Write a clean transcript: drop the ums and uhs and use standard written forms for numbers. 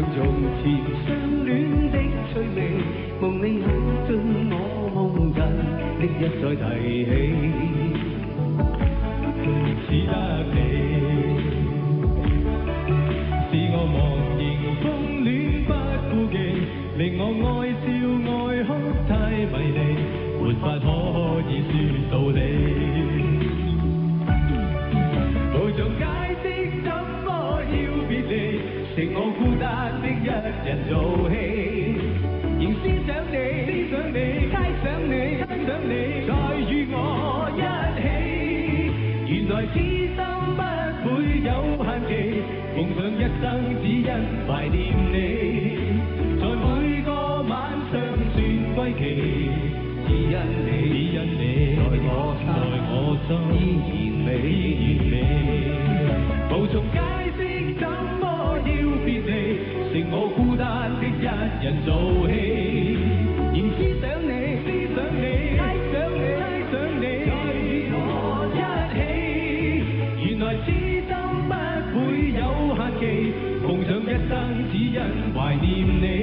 從前相戀的趣味，夢你好進我夢人，的一再提起，只得你，是我忘形風戀不顧忌，令我愛笑愛哭太迷離，沒法可以說道理。無從解釋怎麼要別離，剩我孤單的一人做戲，仍思想你，猜想你，再與我一起。原來痴心不會有限期，夢想一生只因懷念你，在每個晚上算歸期，只因你，在我心依然美。無從解釋怎麼要別離，剩我孤單的一人做戲，仍思想你，猜想你，再與我一起。原來痴心不會有限期，夢想一生只因懷念你。